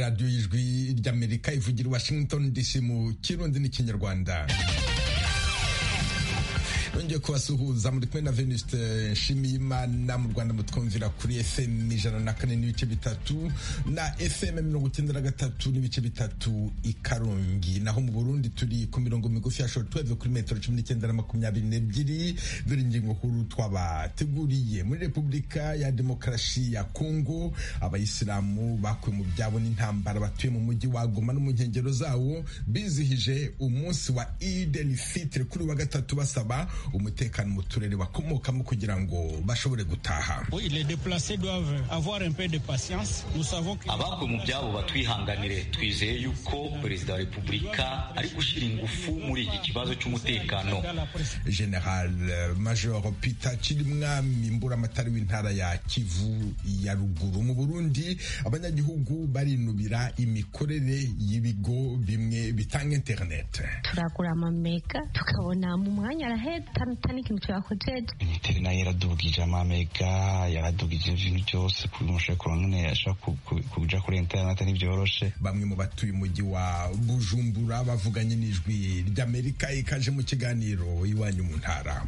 radiyo y'ijwi ry'Amerika ivugira Washington DC mu Kirundi n'ikinyarwanda. Nongeye kubasuhuza muri kumwe na Venuste Nshimiyimana. Mu Rwanda mutwumvira kuri FM 104.3 na FM 93.3 i Karongi, naho mu Burundi turi ku mirongo migufi ya shortwave kuri metero 19 na 22. Dore ingingo nkuru twabateguriye. Muri Repubulika ya Demokarasi ya Kongo, abayisilamu bakuwe mu byabo n'intambara batuye mu mujyi wa Goma no mu nkengero zawo bizihije umunsi wa Eid el-Fitr kuri wa gatatu, basaba umutekano mu turere bakomokamo kugira ngo bashobore gutaha. Abakuwe mu byabo batwihanganire, twizeye yuko Perezida wa Repubulika ari gushyira ingufu muri iki kibazo cy'umutekano. General Major Peter Chirimwami, mburamatari w'intara ya Kivu ya ruguru. Mu Burundi abanyagihugu barinubira imikorere y'ibigo bimwe bitanga internet. Turagura amamega tukabona mu mwanya araheta tani ikintu cyakojeje. Internet yaradugije amamega, yaradugije ibintu byose kuri mushekoro none yashaka kuja kuri internet n'ibyoroshe. Bamwe mu batuye umujyi wa Bujumbura bavuganye n'ijwi ry'Amerika ikaje mu kiganiro iwanyu mu ntara.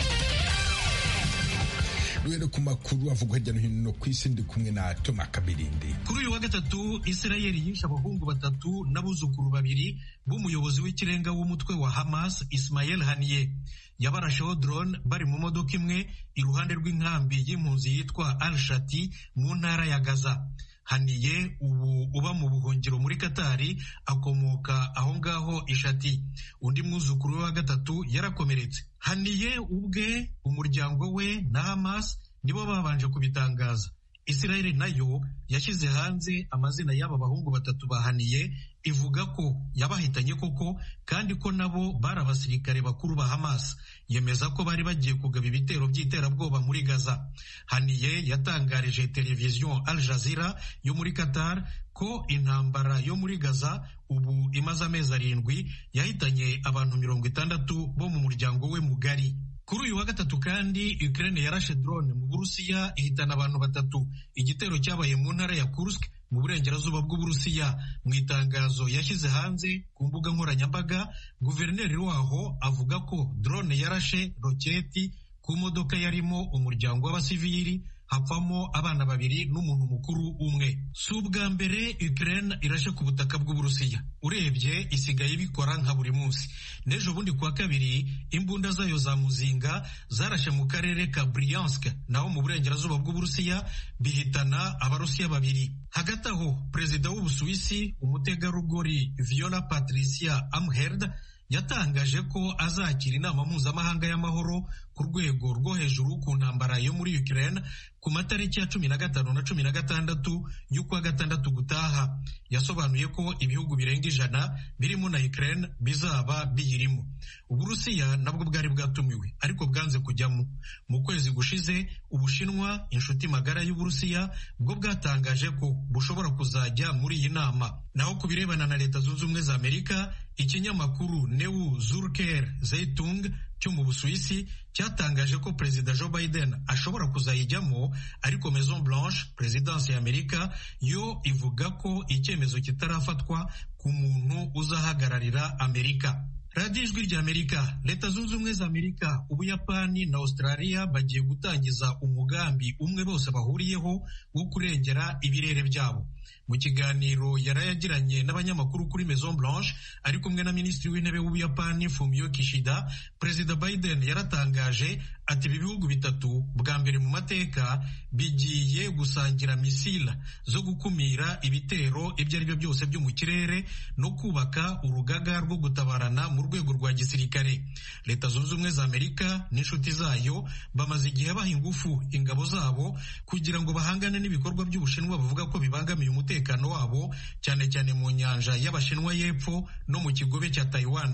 Rero ku makuru avugwa hirya no hino ku isi, ndi kumwe na Toma Kabirindi. Kuri uyu wa gatatu Israeli yishe abahungu batatu n'abuzukuru babiri b'umuyobozi w'ikirenga w'umutwe wa Hamas Ismail Haniyeh. Yabarasheho drone bari mu modoka imwe iruhande rw'inkambi y'impunzi yitwa Al-Shati mu ntara ya Gaza. Haniyeh ubu uba mu buhungiro muri Katari, akomoka aho ngaho Ishati. Undi mwuzukuru wa gatatu yarakomeretse. Haniyeh ubwe, umuryango we na Hamas nibo babanje kubitangaza. Israeli nayo yashyize hanze amazina y'aba bahungu batatu ba Haniyeh, ivuga ko yabahitanye koko kandi ko nabo bari abasirikare bakuru ba Hamas. Yemeza ko bari bagiye kugaba ibitero by'iterabwoba muri Gaza. Haniyeh yatangarije televiziyo Al Jazeera yo muri Qatar ko intambara yo muri Gaza ubu imaze amezi 7 yahitanye abantu 60 bo mu muryango we mugari. Kuri uyu wa gatatu kandi Ukraine yarashe drone mu Burusiya ihitana abantu 3. Igitero cyabaye mu ntara ya Kursk mu burengerazuba bw'Uburusiya. Mu itangazo yashyize hanze ku mbuga nkoranyambaga, guverineri waho avuga ko drone yarashe roketi ku modoka yarimo umuryango w'abasivili, hapfamo abana 2 n'umuntu mukuru umwe. Si ubwa mbere Ukraine irashe ku butaka bw'Uburusiya, urebye isigaye bikora nka buri munsi. N'ejo bundi kuwa kabiri imbunda zayo za muzinga zarashe mu karere ka Bryansk naho mu burengerazuba bw'Uburusiya, bihitana abarusiya 2. Hagati aho Perezida w'Ubusuwisi umutegarugori Viola Patricia Amherd yatangaje ko azakira inama mpuzamahanga y'amahoro ku rwego rwo hejuru ku ntambara yo muri Ukraine ku matariki ya 15 na 16 y'ukwa gatandatu gutaha. Yasobanuye ko ibihugu birenga 100 birimo na Ukraine bizaba biyirimo. Uburusiya nabwo bwari bwatumiwe ariko bwanze kujyamo. Mu kwezi gushize Ubushinwa, inshuti magara y'Uburusiya, bwo bwatangaje ko bushobora kuzajya muri iyi nama. Naho ku birebana na Leta Zunze Ubumwe za Amerika, ikinyamakuru New Zurcher Zeitung cyo mu Busuwisi cyatangaje ko Perezida Joe Biden ashobora kuzayijyamo, ariko Maison Blanche, Presidence ya Amerika, yo ivuga ko icyemezo kitarafatwa ku muntu uzahagararira Amerika. Radio Ijwi ry'Amerika. Leta Zunze Ubumwe za Amerika, Ubuyapani na Australia bagiye gutangiza umugambi umwe bose bahuriyeho wo kurengera ibirere byabo. Mu kiganiro yarayagiranye n'abanyamakuru kuri Maison Blanche ari kumwe na Minisitiri w'Intebe w'Ubuyapani Fumio Kishida, Perezida Biden yaratangaje ati ibi bihugu bitatu bwa mbere mu mateka bigiye gusangira misile zo gukumira ibitero ibyo ari byo byose byo mu kirere no kubaka urugaga rwo gutabarana mu rwego rwa gisirikare. Leta Zunze Ubumwe za Amerika n'inshuti zayo bamaze igihe baha ingufu ingabo zabo kugira ngo bahangane n'ibikorwa by'Ubushinwa bavuga ko bibangamiye umutekano wabo, cyane cyane mu nyanja y'Abashinwa y'Epfo no mu kigobe cya Taiwan.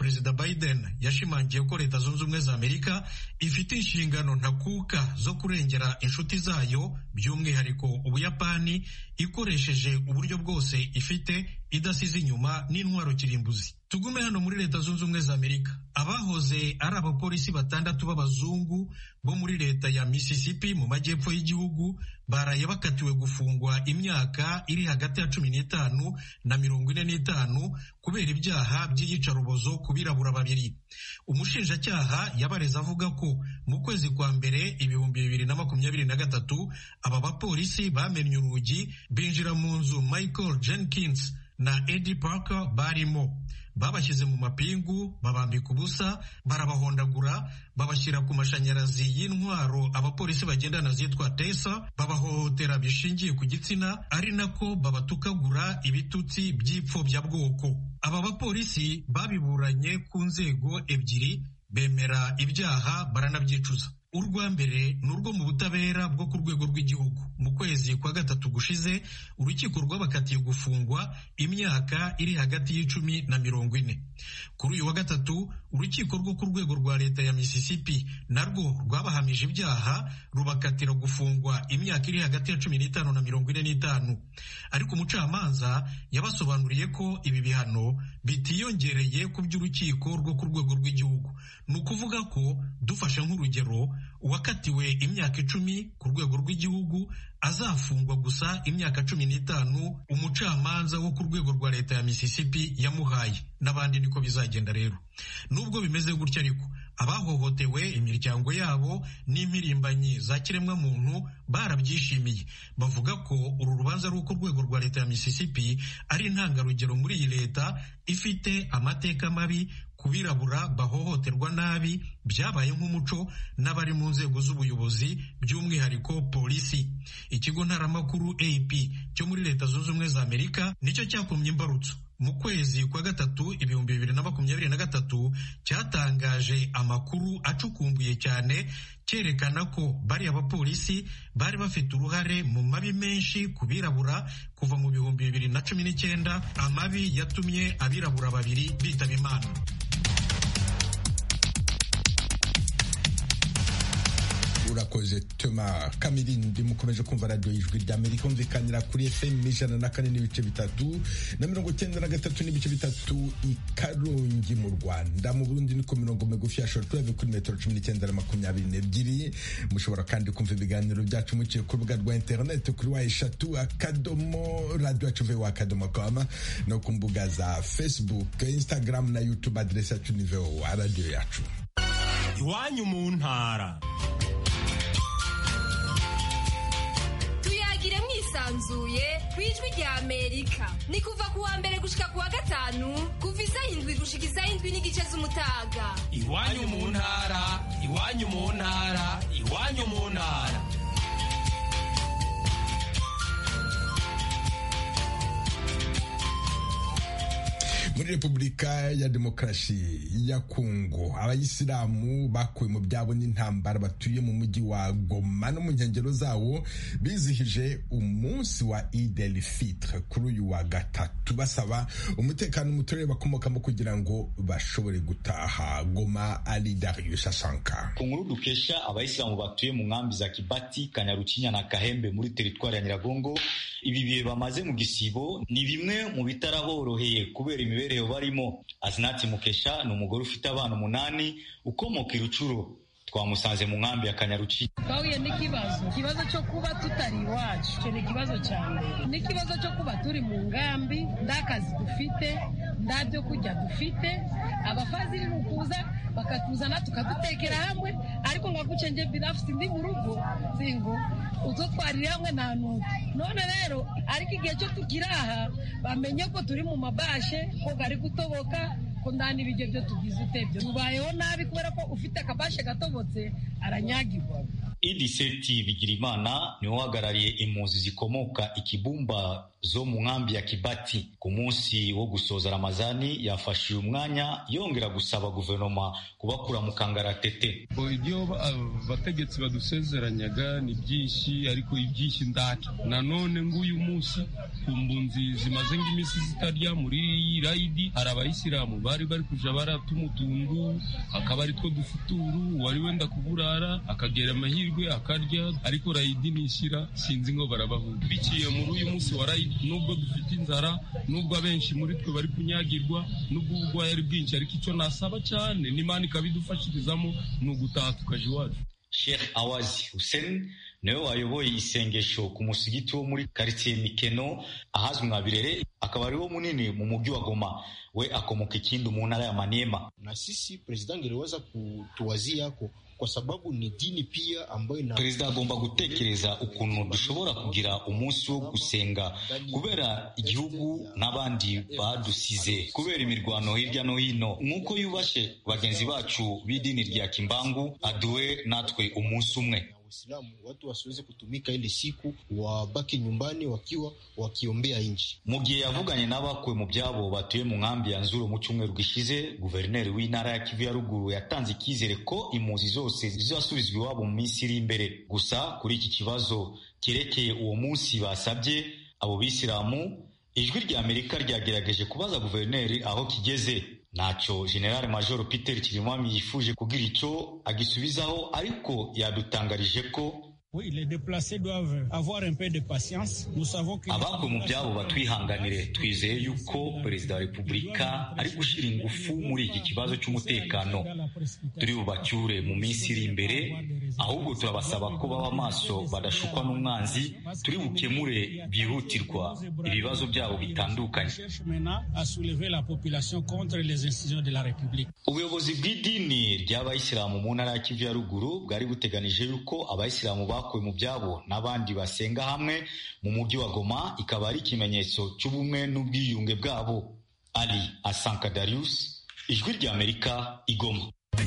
Perezida Biden yashimangiye ko Leta Zunze Ubumwe za Amerika ifite inshingano ntakuka zo kurengera inshuti zayo, by'umwihariko Ubuyapani, ikoresheje uburyo bwose ifite, idasize inyuma n'intwaro kirimbuzi. Tugume hano muri Leta Zunze Ubumwe za Amerika. Abahoze ari abapolisi 6 b'abazungu bo muri leta ya Mississippi mu majyepfo y'igihugu baraye bakatiwe gufungwa imyaka iri hagati ya 15 na 45 kubera ibyaha by'iyicarubozo ku birabura babiri. Umushinjacyaha yabareze avuga ko mu kwezi kwa mbere 2023 aba bapolisi bamennye urugi binjira mu nzu Michael Jenkins na Eddie Parker barimo, babashyize mu mapingu, babambika ubusa, barabahondagura, babashyira ku mashanyarazi y'intwaro abapolisi bagendana zitwa Tesa, babahohotera bishingiye ku gitsina, ari nako babatukagura ibitutsi by'ipfobya bwoko. Aba bapolisi babiburanye ku nzego ebyiri, bemera ibyaha baranabyicuza. Urwa mbere ni urwo mu butabera bwo ku rwego rw'igihugu. Mu kwezi kwa gatatu gushize, urukiko rwabakatiye gufungwa imyaka iri hagati y'10 na 40. Kuri uyu wa gatatu, urukiko rwo ku rwego rwa leta ya Mississippi narwo rwabahamije ibyaha, rubakatira gufungwa imyaka iri hagati ya 15 na 45. Ariko umucamanza yabasobanuriye ko ibi bihano bitiyongereye ku by'urukiko rwo ku rwego rw'igihugu. Ni ukuvuga ko, dufashe nk'urugero, uwakatiwe imyaka 10 ku rwego rw'igihugu azafungwa gusa imyaka 15 umucamanza wo ku rwego rwa leta ya Mississippi yamuhaye. N'abandi niko bizagenda rero. Nubwo bimeze gutya ariko, abahohotewe, imiryango yabo n'impirimbanyi za kiremwa muntu barabyishimiye. Bavuga ko uru rubanza rwo ku rwego rwa leta ya Mississippi ari intangarugero muri iyi leta ifite amateka mabi ku birabura bahohoterwa nabi, byabaye nk'umuco n'abari mu nzego z'ubuyobozi, by'umwihariko polisi. Ikigo ntaramakuru AP cyo muri Leta Zunze Ubumwe za Amerika nicyo cyakomye imbarutso. Mu kwezi kwa gatatu 2023 cyatangaje amakuru acukumbuye cyane, cyerekana ko bari abapolisi bari bafite uruhare mu mabi menshi ku birabura kuva mu 2019, amabi yatumye abirabura 2 bitaba Imana. Urakoze Thomas Kamirindi. Mukomeje kumva radio y'Ijwi ry'Amerika, umvikanira kuri FM 104.3 na 93.3 i Karongi mu Rwanda. Mu Burundi ni ku mirongo migufi ya shortwave kuri metero 19.22. Mushobora kandi kumva ibiganiro byacu muciye ku rubuga rwa internet kuri wa@radio.com no ku mbuga za Facebook, Instagram na YouTube. Adresse yacu ni VOA radio yacu. Iwanyu mu ntara. Sanzuye kwijwi rya Amerika ni kuva kuwa mbere gushika kuwa gatanu kuva 7 gushika 7 n'igice z'umutaga. Iwanyu mu ntara, iwanyu mu ntara, iwanyu mu ntara. Muri Repubulika ya Demokarasi ya Kongo, abayisilamu bakuwe mu byabo n'intambara batuye mu mujyi wa Goma no mu nkengero zawo bizihije umunsi wa Eid el-Fitr kuri uyu wa gatatu, basaba umutekano mu turere bakomokamo kugira ngo bashobore gutaha. Goma, Ali Darius Asanka. Ku nkuru dukesha abayisilamu batuye mu nkambi za Kibati, Kanyarucinya na Kahembe muri teritwari ya Nyiragongo, ibi bihe bamaze mu gisibo ni bimwe mu bitaraboroheye kubera imibereho barimo. Azinati Mukesha ni umugore ufite abana 8 ukomoka i Rucuro. Twamusanze mu nkambi ya Kanyarucinya. Twahuye n'ikibazo cyo kuba tutari iwacu. Icyo ni ikibazo cyane. N'ikibazo cyo kuba turi mu nkambi, ndakazi dufite, ndabyo kujya dufite, abafaziri nukuza bakatuzana tukadutekera hamwe, ariko ngagucenje binafsi ndi mu rugo zingo uzo twari hamwe nta nuko. None rero ariko igihe cyo tugira aha bamenye ko turi mu mabashe, ko gari gutoboka, ko ndani ibiryo byo tugize utebyo. Tubayeho nabi kubera ko ufite akabashe gatobotse aranyagirwa. Idiseti Bigirimana niwe uhagarariye impunzi zikomoka ikibumba zo mu nkambi ya Kibati. Ku munsi wo gusoza Ramazani yafashe uyu mwanya yongera gusaba guverinoma kubakura mu kangaratete. Ibyo abategetsi badusezeranyaga ni byinshi, ariko ibyinshi ndaki nanone nguyu munsi ku mbunzi zimaze nk'iminsi zitarya muri raidi, hari abayisilamu bari kuja baratuma utundu, akaba ari two dufuturu, wari wenda kuburara akagera amahirwe akarya, ariko raidi nishira sinzi ngo barabahunga. Biciye muri uyu munsi wa raidi, nubwo dufite inzara, nubwo abenshi muri twe bari kunyagirwa, nubwo ubugwayi ari bwinshi, ariko icyo nasaba cyane n'Imana ikabidufashirizamo ni ugutaha tukaja iwacu. Sheikh Awazi Hussein niwe wayoboye isengesho ku musigiti wo muri quartier Mikeno ahazwi nka Birere, akaba ari wo munini mu mujyi wa Goma. We akomoka ikindi mu ntara ya Maniema. Na sisi president angeweza kutuwazia kwa sababu ni dini pia ambayo na Perezida agomba gutekereza ukuntu dushobora kugira umunsi wo gusenga kubera igihugu n'abandi badusize kubera imirwano hirya no hino. Nk'uko yubashe bagenzi bacu b'idini rya Kimbangu, aduwe natwe umunsi umwe. Watu wasiweze kutumika ile siku, wabaki nyumbani wakiombea nchi. Mu gihe yavuganye n'abakwe mu byabo batuye mu nkambi ya Nzuro mu cyumweru gishize, guverineri w'intara ya Kivu ya ruguru yatanze icyizere ko impunzi zose zizasubizwa iwabo mu minsi iri imbere. Gusa kuri iki kibazo kirekeye uwo munsi basabye abo bisilamu, ijwi rya Amerika ryagerageje kubaza guverineri aho kigeze. Ntacyo General Major Peter Kirimwami yifuje kugira icyo agisubizaho, ariko yadutangarije ko abakwe mu byabo batwihanganire. Twizeye yuko Perezida wa Repubulika ari gushyira ingufu muri iki kibazo cy'umutekano. Turi bubacyure mu minsi iri imbere, ahubwo turabasaba ko baba maso badashukwa n'umwanzi. Turi bukemure byihutirwa ibibazo byabo bitandukanye. Ubuyobozi bw'idini ry'abayisilamu mu ntara ya Kivu ya ruguru bwari buteganije yuko abayisilamu bakuwe mu byabo n'abandi basenga hamwe mu mujyi wa Goma, ikaba ari ikimenyetso cy'ubumwe n'ubwiyunge bwabo. Ali Asanka Darius, ijwi rya Amerika, Igoma.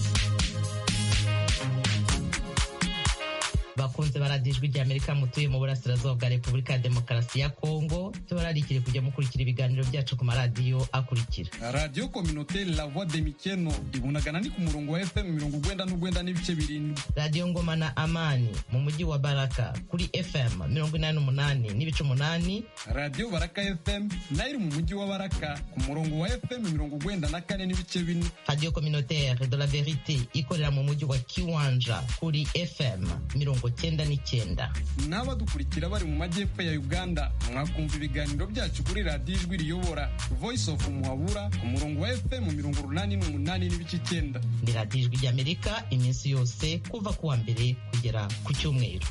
Bakunze baradijwi rya Amerika mutuye mu burasirazuba bwa Repubulika ya Demokarasi ya Kongo, tubararikire kujya mukurikira ibiganiro byacu ku maradiyo akurikira: Radio Communautaire La Voix de Mikeno ibunagana ni ku murongo wa FM 99 n'ibice 7, Radio Ngoma na Amani mu mujyi wa Baraka kuri FM 88 n'ibice 8, Radio Baraka FM nayo mu mujyi wa Baraka ku murongo wa FM 94 n'ibice 4, Radio Communautaire de la Vérité ikorera mu mujyi wa Kiwanja kuri FM 99. N'abadukurikira bari mu majyepfo ya Uganda mwakumva ibiganiro byacu kuri Radio Ijwi Riyobora Voice of Muhabura ku murongo wa FM 88 n'ibice 9. Ni Radio Ijwi ry'Amerika iminsi yose kuva ku wa mbere kugera ku cyumweru.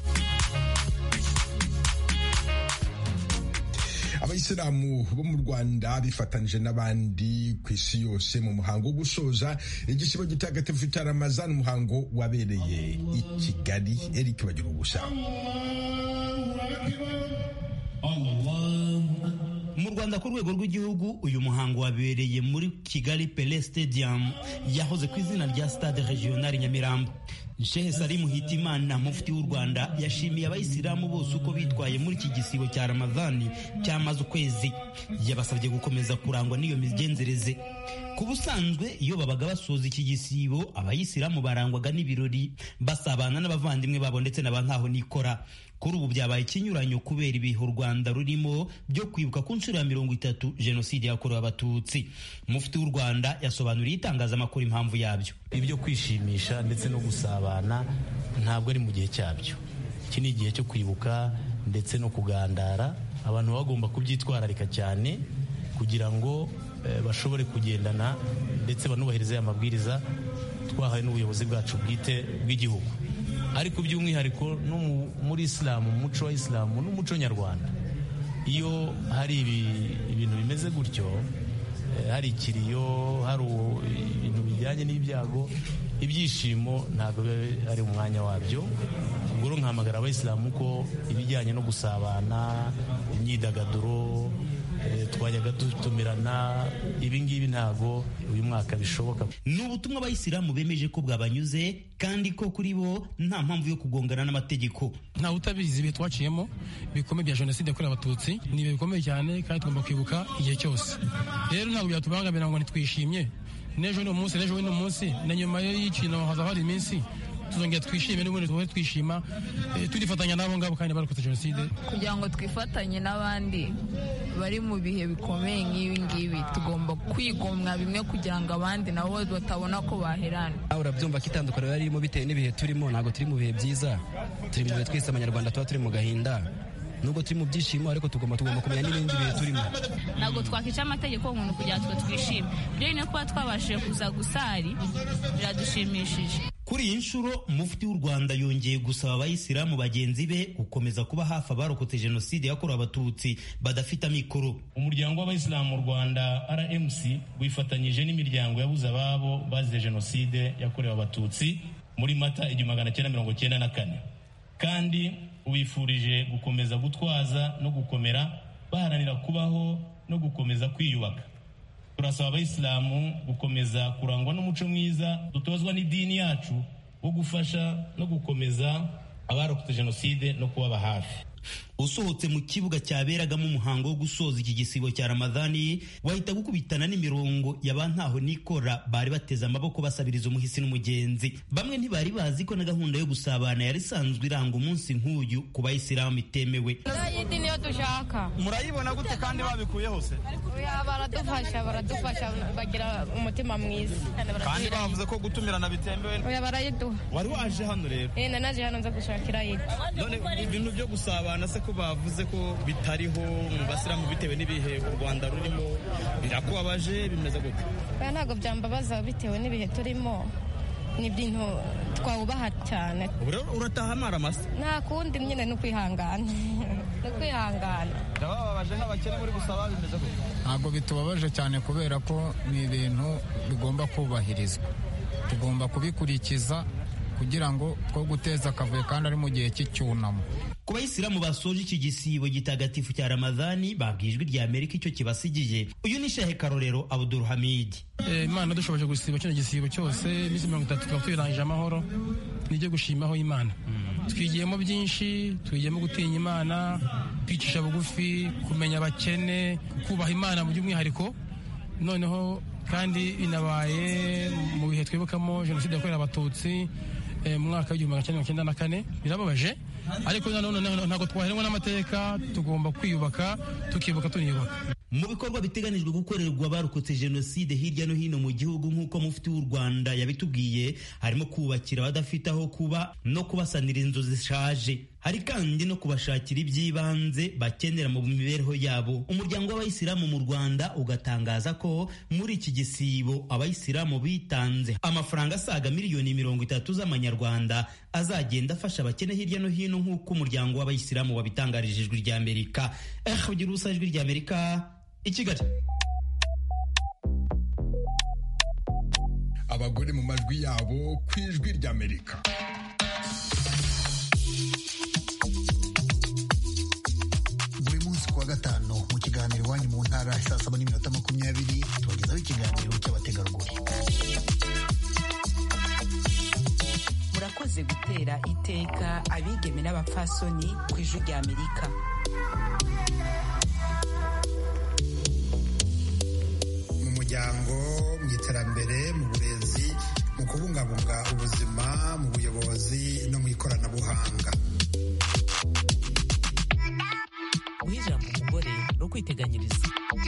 Abayisilamu bo mu Rwanda bifatanije n'abandi ku isi yose mu muhango wo gusoza igisibo gitagatifu cya Ramazan, umuhango wabereye i Kigali. Eric bagira ubusa. Mu Rwanda ku rwego rw'igihugu uyu muhango wabereye muri Kigali Pele Stadium yahoze ku izina rya Stade Regional Nyamirambo. Sheikh Salim Hitimana mufti w'u Rwanda yashimiye abayisilamu bose uko bitwaye muri iki gisibo cya Ramadhani cyamaze ukwezi. Yabasabye gukomeza kurangwa n'iyo migenzereze. Ku busanzwe iyo babaga basoza iki gisibo abayisilamu barangwaga n'ibirori basabana n'abavandimwe babo ndetse n'abantaho nikora. Kuri ubu byabaye ikinyuranyo kubera ibihe u Rwanda rurimo byo kwibuka ku nshuro ya 30 jenoside yakorewe Abatutsi. Mufti w'u Rwanda yasobanuriye itangazamakuru impamvu yabyo. Ibyo kwishimisha ndetse no gusabana ntabwo ari mu gihe cyabyo. Iki ni igihe cyo kwibuka ndetse no kugandara. Abantu bagomba kubyitwararika cyane kugira ngo bashobore kugendana ndetse banubahirize amabwiriza twahawe n'ubuyobozi bwacu bwite bw'igihugu. Ariko by'umwihariko no muri Islam, umuco wa Islam n'umuco nyarwanda, iyo hari ibintu bimeze gutyo, hari ikiriyo, hari ibintu bijyanye n'ibyago, ibyishimo ntabwo ari umwanya wabyo. Ubwo nkahamagara abayisilamu ko ibijyanye no gusabana, imyidagaduro, twajyaga dutumirana. Ibi ngibi ntago uyu mwaka bishoboka. Ni ubutumwa abayisilamu bemeje ko bwabanyuze kandi ko kuri bo nta mpamvu yo kugongana n'amategeko. Nta utabizi ibihe twaciyemo bikomeye bya jenoside yakorewe abatutsi ni ibihe bikomeye cyane kandi tugomba kwibuka igihe cyose. Rero ntabwo byatubangamira ngo ntitwishimye n'ejo ni umunsi n'ejo ni umunsi na nyuma y'ikino haza hari iminsi tuzongera twishime n'ubundi tuba twishima turifatanya n'abo ngabo kandi barokotse jenoside kugira ngo twifatanye n'abandi bari mu bihe bikomeye nk'ibi ngibi. Tugomba kwigomwa bimwe kugira ngo abandi nabo batabona ko baherana. Urabyumva ko itandukaniro yarimo bitewe n'ibihe turimo, ntabwo turi mu bihe byiza, turi mu bihe twese abanyarwanda tuba turi mu gahinda. Nubwo turi mu byishimo ariko tugomba kumenya n'ibindi bihe turimo. Ntabwo twakwica amategeko umuntu kugira ngo twishime. Byo ni kuba twabashije kuza gusari biradushimishije. Kuri iyi nshuro mufti w'u Rwanda yongeye gusaba abayisilamu bagenzi be gukomeza kuba hafi abarokotse jenoside yakorewe abatutsi badafite amikoro. Umuryango w'abayisilamu mu Rwanda RMC wifatanyije n'imiryango yabuze ababo bazize jenoside yakorewe abatutsi muri Mata 1994 kandi ubifurije gukomeza gutwaza no gukomera baharanira kubaho no gukomeza kwiyubaka. Turasaba abayisilamu gukomeza kurangwa n'umuco mwiza dutozwa n'idini yacu wo gufasha no gukomeza abarokotse jenoside no kubaba hafi. Usohotse mu kibuga cyaberagamo umuhango wo gusoza iki gisibo cya Ramadhani wahita gukubitana n'imirongo y'abantaho nikora bari bateze amaboko basabiriza umuhisi n'umugenzi. Bamwe ntibari bazi ko na gahunda yo gusabana yari isanzwe iranga umunsi nk'uyu ku bayisilamu itemewe. Urayidi niyo dushaka. Murayibona gute kandi babikuye hose? Baradufasha bagira umutima mwiza. Kandi bavuze ko gutumirana bitemewe. Oya barayiduha. Wari waje hano rero? Nanaje hano nza gushakira yidi. None ibintu byo gusabana se ko bavuze ko bitariho mu basilamu bitewe n'ibihe u Rwanda rurimo birakubabaje bimeze gute? Ntabwo byambabaza bitewe n'ibihe turimo. Ni ibintu twawubaha cyane. Urataha amaramasa? Nta kundi nyine no kwihangana. Ndababaje nk'abakene muri gusaba bimeze gute? Ntabwo bitubabaje cyane kubera ko ni ibintu bigomba kubahirizwa. Tugomba kubikurikiza kugira ngo two guteza akavuyo kandi ari mu gihe cy'icyunamo. Ku bayisilamu basoje iki gisibo gitagatifu cya Ramadhani babwijwe rya Amerika icyo kibasigiye. Uyu ni Shehe Karorero Abdul Hamid. Imana dushoboje gusiba kino gisibo cyose iminsi 30 tukaba tuyirangije amahoro nijye gushimaho Imana. Twigiyemo byinshi, twigiyemo gutinya Imana, kwicisha bugufi, kumenya abakene, kubaha Imana mu by'umwihariko. Noneho kandi inabaye mu bihe twibukamo jenoside yakorewe abatutsi mu mwaka w'1994 birababaje ariko ntabwo twaheranwa n'amateka. Tugomba kwiyubaka tukibuka tuniyubaka. Mu bikorwa biteganijwe gukorerwa abarokotse jenoside hirya no hino mu gihugu nk'uko mufti w'u Rwanda yabitubwiye harimo kubakira abadafite aho kuba no kubasanira inzu zishaje. Hari kandi no kubashakira iby'ibanze bakenera mu mibereho yabo. Umuryango w'abayisilamu mu Rwanda ugatangaza ko muri iki gisibo abayisilamu bitanze amafaranga asaga miliyoni 30 z'amanyarwanda azagenda afasha abakene hirya no hino nk'uko umuryango w'abayisilamu wabitangarije ijwi rya Amerika. Kugira ubusa ijwi rya Amerika i Kigali. Abagore mu majwi yabo ku ijwi rya Amerika. Buri munsi kuwa gatanu mu kiganiro iwanyu mu ntara saa 7:20 tubagezaho ikiganiro cy'abategarugori. Murakoze gutera iteka abigeme n'abapfasoni ku ijwi rya Amerika. Mu muryango, mu iterambere, mu burezi, mu kubungabunga ubuzima, mu buyobozi no mu ikoranabuhanga. Guha ijambo umugore no kwiteganyiriza.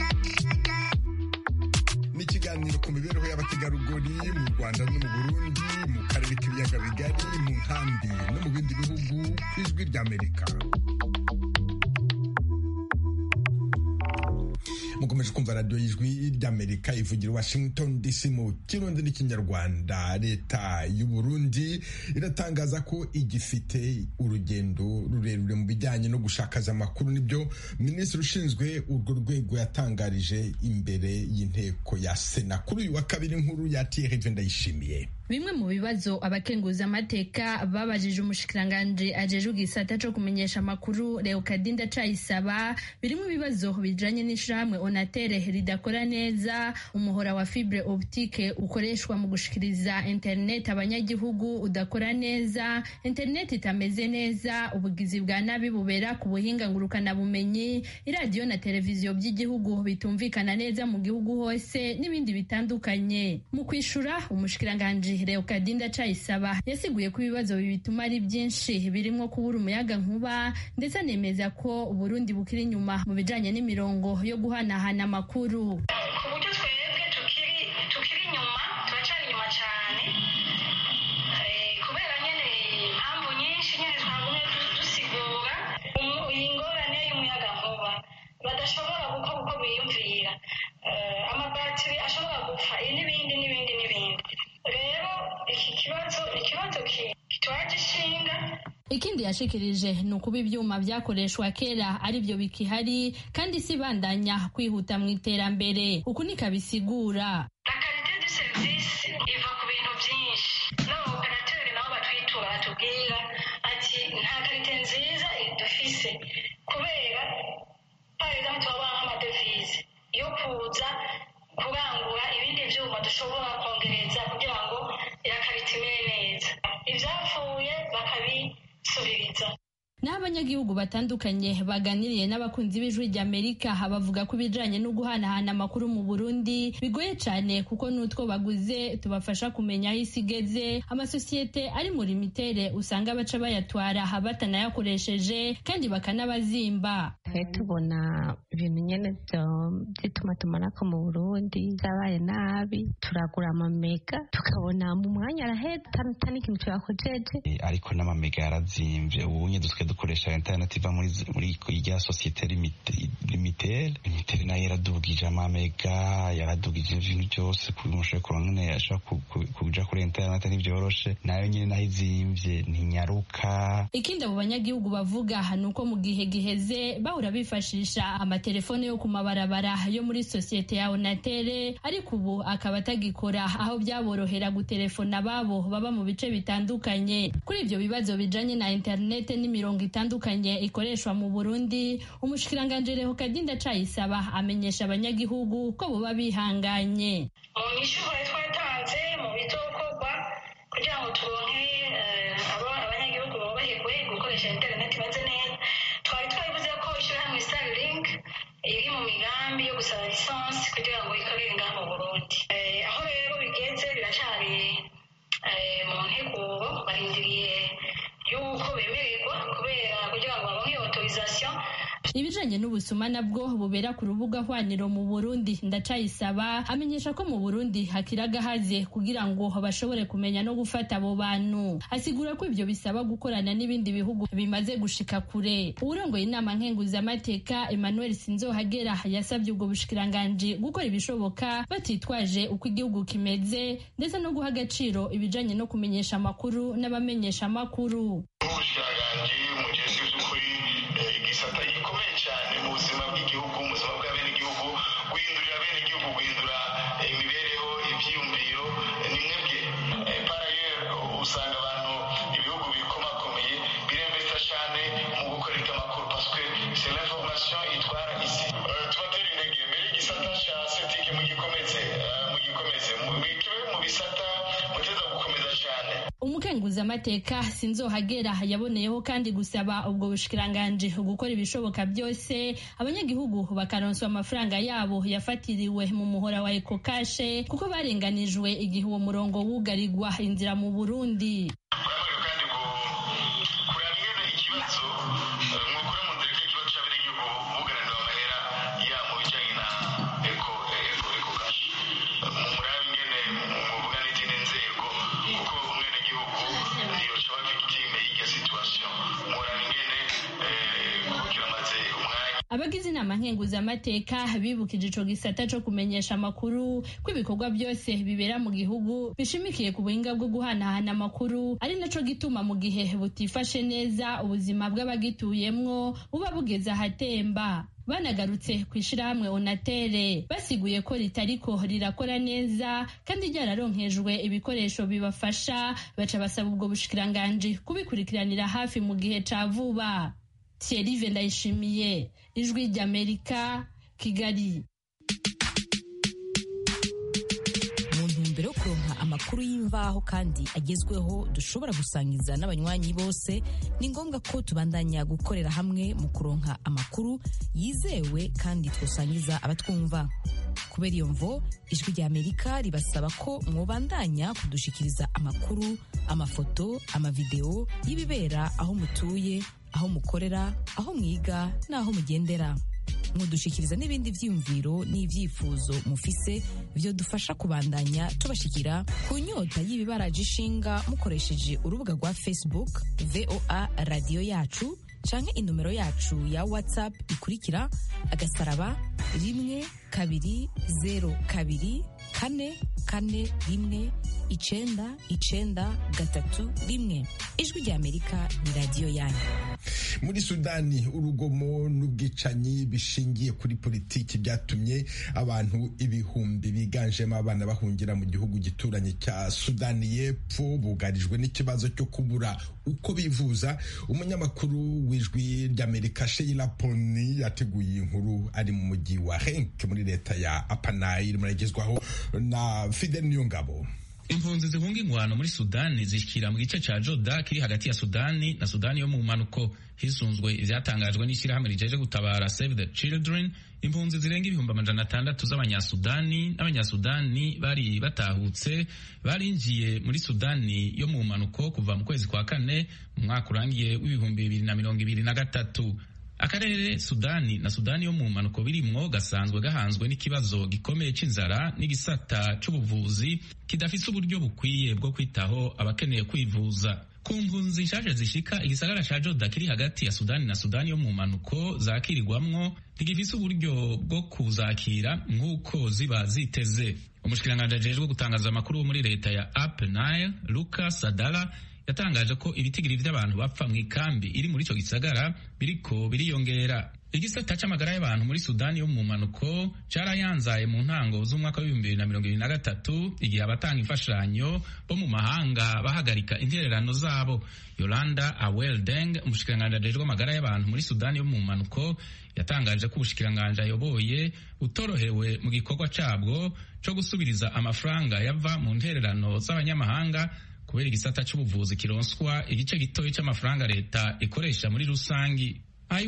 Ni ikiganiro ku mibereho y'abategarugori mu Rwanda no mu Burundi, mu karere k'ibiyaga bigari, mu nkambi no mu bindi bihugu ku ijwi rya Amerika. Mukomeje kumva radio y'ijwi ry'Amerika ivugira Washington DC mu Kirundi n'Ikinyarwanda. Leta y'u Burundi iratangaza ko igifite urugendo rurerure mu bijyanye no gushakaza amakuru. Nibyo Minisitiri ushinzwe urwo rwego yatangarije imbere y'inteko ya Sena kuri uyu wa kabiri. Inkuru ya Thierry Ndayishimiye. Bimwe mu bibazo abakenguzamateka babajije umushikiranganji ajejwe igisata co kumenyesha amakuru Leokadinda Ndacayisaba birimo ibibazo bijanye n'ishirahamwe Onatere ridakora neza, umuhora wa fibre optique ukoreshwa mu gushikiriza internet abanyagihugu udakora neza, internet itameze neza, ubugizi bwa nabi bubera ku buhinga ngurukana bumenyi, iradiyo na televiziyo by'igihugu bitumvikana neza mu gihugu hose n'ibindi bitandukanye. Mu kwishura umushikiranganji Leokadinda Ndacayisaba yasiguye ko ibibazo bituma ari byinshi birimo kubura umuyaga nkuba, ndetse anemeza ko Burundi bukiri inyuma mu bijanye n'imirongo yo guhanahana amakuru. Ku buryo twebwe tukiri inyuma, turacari inyuma cyane kubera nyene impamvu nyinshi nyene twagumye dusigura ingorane y'umuyaga nkuba badashobora gukora uko biyumvira, amabatiri ashobora gupfa n'ibindi. Rero iki kibazo ni ikibazo kitwagishinga. Ikindi yashikirije ni ukuba ibyuma byakoreshwa kera ari byo bikihari kandi si bandanya kwihuta mu iterambere. Uku nikabisigura la qualité du service iva ku bintu byinshi, n'abaoperateri nabo batwitura batubwira ati nta qualité nziza dufise kubera par exemple tubaha nk'amadevize yo kuza kurangura ibindi byuma dushobora kongereza kugira ngo irakarita imere neza, ibyapfuye bakabisubiriza. N'abanyagihugu batandukanye baganiriye n'abakunzi b'Ijwi ry'Amerika bavuga ko ibijanye no guhanahana amakuru mu Burundi bigoye cyane kuko n'utwo baguze tubafasha kumenya aho isi igeze. Amasosiyete ari muri mitere usanga baca bayatwara batanayakoresheje kandi bakanabazimba. Tubona ibintu nyene by'itumatumanako mu Burundi byabaye nabi, turagura amamega tukabona mu mwanya araheza atari ikintu twakojeje, ariko n'amamega yarazimvye. Ubu nye dukoresha internet iva muri irya societe limitere nayo yaradugije amamega, yaradugije ibintu byose kumushoboye kurangene ashaka kuja kuri internet n'ivyoroshe, nayo nyine naho izimvye ntinyaruka. Ikindi abo banyagihugu bavuga nuko mu gihe giheze bahora bifashisha amatelefone yo ku mabarabara yo muri societe ya Onatere, ariko ubu akaba atagikora, aho byaborohera gutelefona babo baba mu bice bitandukanye. Kuri ivyo bibazo bijanye na internet n'imirongo itandukanye ikoreshwa mu Burundi, umushikiranganji Leokadinda Ndacayisaba amenyesha abanyagihugu ko boba bihanganye. Mu nyishure twatanze mu bitokorwa kugira ngo turonke abanyagihugu boroherwe gukoresha internet imeze neza, twari twabivuze ko ishirahamwe Starlink iri mu migambi yo gusaba lisansi kugira ngo ikorere ngaha mu Burundi. Aho rero bigeze biracari mu nteguro, barindiriye yuko bemererwa kubera kugira ngo babone autorisation. Ibijanye n'ubusuma nabwo bubera ku rubuga hwaniro mu Burundi, Ndacayisaba amenyesha ko mu Burundi hakiragahaze kugira ngo bashobore kumenya no gufata abo bantu. Asigura ko ibyo bisaba gukorana n'ibindi bihugu bimaze gushika kure. Urongoye inama nkenguzamateka Emmanuel Sinzohagera yasabye ubwo bushikiranganji gukora ibishoboka batitwaje uko igihugu kimeze, ndetse no guha agaciro ibijanye no kumenyesha amakuru n'abamenyesha amakuru. Ubushikiranganji mugeze kuri igisata gikomeye cyane mu buzima bw'igihugu, mu buzima bw'abenegihugu, guhindurira abenegihugu, guhindura imibereho, ivyiyumviro ni mwebwe. Par ailleurs usanga abantu ibihugu bikomakomeye biremvesta cyane mu gukorera amakuru parce que c'est l'information itwara isi. Tubatera intege mbere igisata cya setike mugikomeze mu bisata muteza gukomeza cyane. Umukenguzamateka Sinzohagera yaboneyeho kandi gusaba ubwo bushikiranganji gukora ibishoboka byose abanyagihugu bakaronswa amafaranga yabo yafatiriwe mu muhora wa Ekokashe kuko barenganijwe igihe uwo murongo wugarirwa inzira mu Burundi. Abagize inama nkenguzamateka bibukije ico gisata co kumenyesha amakuru ko ibikorwa byose bibera mu gihugu bishimikiye ku buhinga bwo guhanahana amakuru, ari naco gituma mu gihe butifashe neza ubuzima bw'abagituyemwo buba bugeze ahatemba. banagarutse ku ishirahamwe Onatere basiguye ko ritariko rirakora neza kandi ryararonkejwe ibikoresho bibafasha, baca basaba ubwo bushikiranganji kubikurikiranira hafi mu gihe ca vuba. Thierry Vendayishimiye, Ijwi ry'Amerika, Kigali. Mbere yo kuronka amakuru y'imvaho kandi agezweho dushobora gusangiza n'abanywanyi bose, ni ngombwa ko tubandanya gukorera hamwe mu kuronka amakuru yizewe kandi twosangiza abatwumva. Kubera iyo mvo, Ijwi ry'Amerika ribasaba ko mwobandanya kudushikiriza amakuru, amafoto, amavideo y'ibibera aho mutuye, aho mukorera, aho mwiga n'aho mugendera. Mudushikiriza n'ibindi vyiyumviro n'ivyifuzo mufise vyo dufasha kubandanya tubashikira ku nyota y'ibibaraje ishinga mukoresheje urubuga rwa Facebook VOA Radio Yacu canke inomero yacu ya WhatsApp ikurikira *1kabiri 0 2 4 1 9 9 3 1. Ijwi ry'Amerika ni radio yanyu. Muri Sudani, urugomo n'ubwicanyi bishingiye kuri politiki byatumye abantu ibihumbi biganjemo abana bahungira mu gihugu gituranye cya Sudani y'Epfo bugarijwe n'ikibazo cyo kubura uko bivuza. Umunyamakuru w'Ijwi ry'Amerika Sheila Poni yateguye inkuru ari mu mujyi wa Henk muri leta ya Upper Nile, muragezwaho na Fidel Niyongabo. Impunzi zihunga ingwano muri Sudani zishikira mu gice ca Joda kiri hagati ya Sudani na Sudani yo mu manuko. Hisunzwe ivyatangajwe n'ishirahamwe rijeje gutabara Save the Children, impunzi zirenga 600 z'abanyasudani n'abanyasudani bari batahutse barinjiye muri Sudani yo mu manuko kuva mu kwezi kwa kane mu mwaka urangiye w'2023. Akarere Sudani na Sudani yo mu manuko birimwo gasanzwe gahanzwe n'ikibazo gikomeye c'inzara n'igisata c'ubuvuzi kidafise uburyo bukwiye bwo kwitaho abakeneye kwivuza. Ku mpunzi nshaje zishika igisagara ca Joda kiri hagati ya Sudani na Sudani yo mu manuko zakirirwamwo ntigifise uburyo bwo kuzakira nk'uko ziba ziteze. Umushikiranganje ajejwe gutangaza amakuru muri leta ya Upper Nile, Lucas Sadala, yatangaje ko ibitigiri vy'abantu bapfa mw'ikambi iri muri ico gisagara biriko biriyongera. Igisata c'amagara y'abantu muri Sudani yo mu manuko carayanzaye mu ntango z'umwaka wa 2023 igihe abatanga imfashanyo bo mu mahanga bahagarika intererano zabo. Yolanda Awel Deng, umushikiranganje ajejwe amagara y'abantu muri Sudani yo mu manuko, yatangaje ko ubushikiranganje ayoboye utorohewe mu gikorwa cabwo co gusubiriza amafaranga yava mu ntererano z'abanyamahanga kubera igisata c'ubuvuzi kironswa igice gitoyi c'amafaranga leta ikoresha muri rusangi.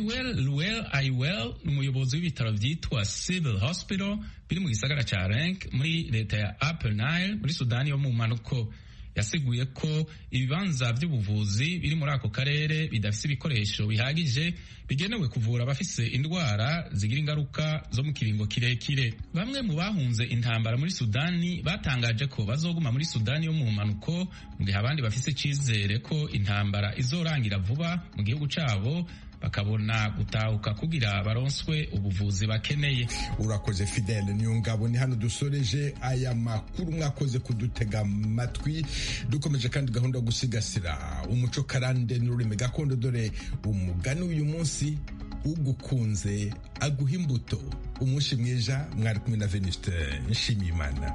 Aiwel umuyobozi w'ibitaro vyitwa Civil Hospital biri mu gisagara ca Renk muri leta ya Upper Nile muri Sudani yo mu manuko, yasiguye ko ibibanza vy'ubuvuzi biri muri ako karere bidafise ibikoresho bihagije bigenewe kuvura abafise indwara zigira ingaruka zo mu kiringo kirekire. Bamwe mu bahunze intambara muri Sudani batangaje ko bazoguma muri Sudani yo mu manuko mu gihe abandi bafise icizere ko intambara izorangira vuba mu gihugu cabo bakabona gutahuka kugira baronswe ubuvuzi bakeneye. Urakoze Fidel Niyongabo. Ni hano dusoreje aya makuru, mwakoze kudutega amatwi. Dukomeje kandi gahunda yo gusigasira umuco karande n'ururimi gakondo, dore umugani uyu munsi: ugukunze aguha imbuto. Umunsi mwiza, mwari kumwe na Venuste Nshimiyimana.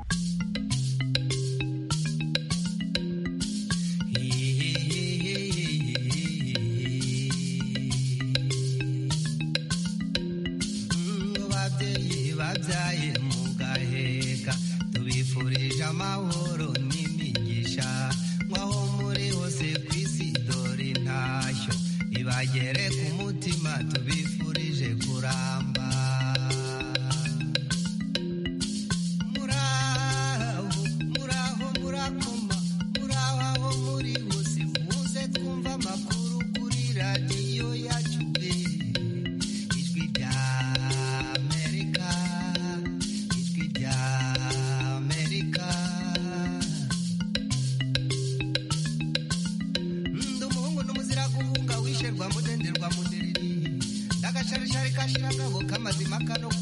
Amahoro n'imigisha mwaho muri hose kw'isi, dore intashyo ibagere ku mutima, tubifurije kuramba. Muraho murakoma, muraho aho muri hose, muze twumva amakuru kuri radiyo yacu, Ijwi rya Amerika, Ijwi rya Amerika. Mudenderwa mudereri ndagasharishari kashira kabo kamazima kano